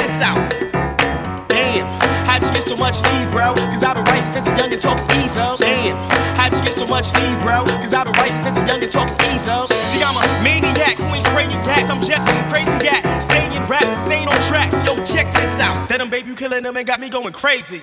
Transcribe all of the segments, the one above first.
this out. Damn, how'd you get so much sleaze, bro? Cause I've been writing since a youngin' talking ESOs. Damn, how'd you get so much sleaze, bro? Cause I've been writing since a youngin' talking ESOs. See, I'm a maniac who ain't spraying gas. I'm just some crazy cat, saying raps and saying on tracks. Yo, check this out. That them baby, you killing them and got me going crazy.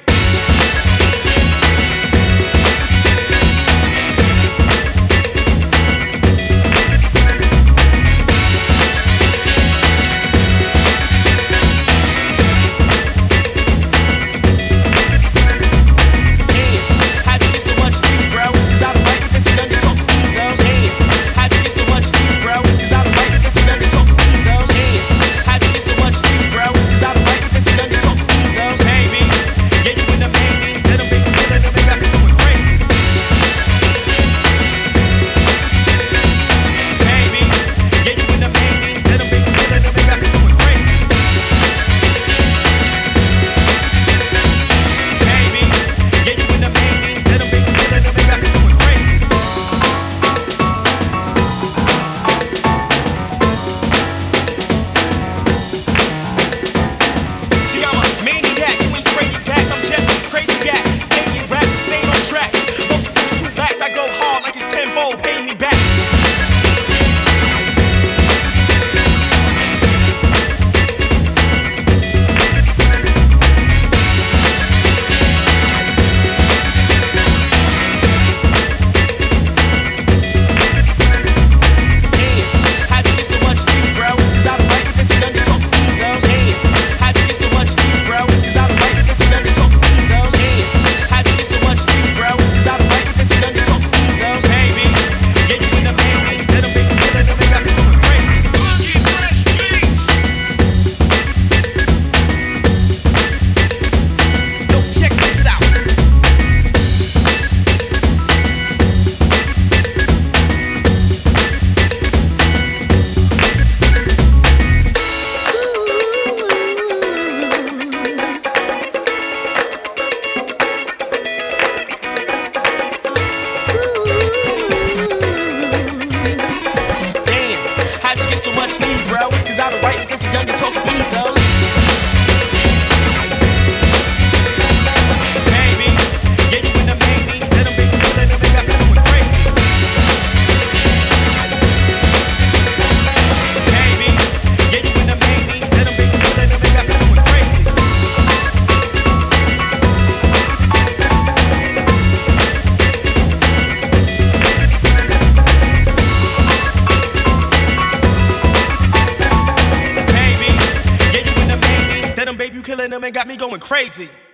Pay me back. So much sleaze, bro, cause I've been writing since a youngin' talking ESOs. Baby, yeah, you in the baby, let them baby, let them make me going crazy. Baby, yeah, you in the baby, let them baby, let them make me going crazy. Baby, you killing them and got me going crazy.